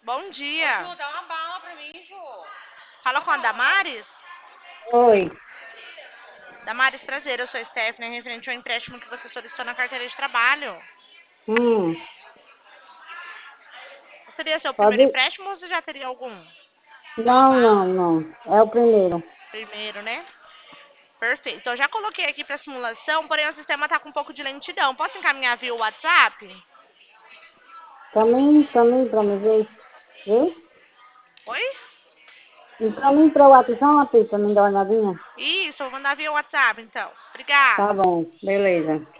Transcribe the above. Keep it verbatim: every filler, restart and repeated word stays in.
Bom dia. Ô, Ju, dá uma bala pra mim, Ju. Fala com a Damares? Oi. Damares, prazer. Eu sou a Stephanie, referente ao empréstimo que você solicitou na carteira de trabalho. Hum, Seria seu primeiro pode. empréstimo ou você já teria algum? Não, não, não. É o primeiro. Primeiro, né? Perfeito. Então, eu já coloquei aqui para simulação, porém o sistema está com um pouco de lentidão. Posso encaminhar via WhatsApp? Caminho, caminho para me ver. Viu? Oi? Encaminho para o WhatsApp para me dar uma olhadinha. Isso, eu vou mandar via WhatsApp, então. Obrigada. Tá bom, beleza.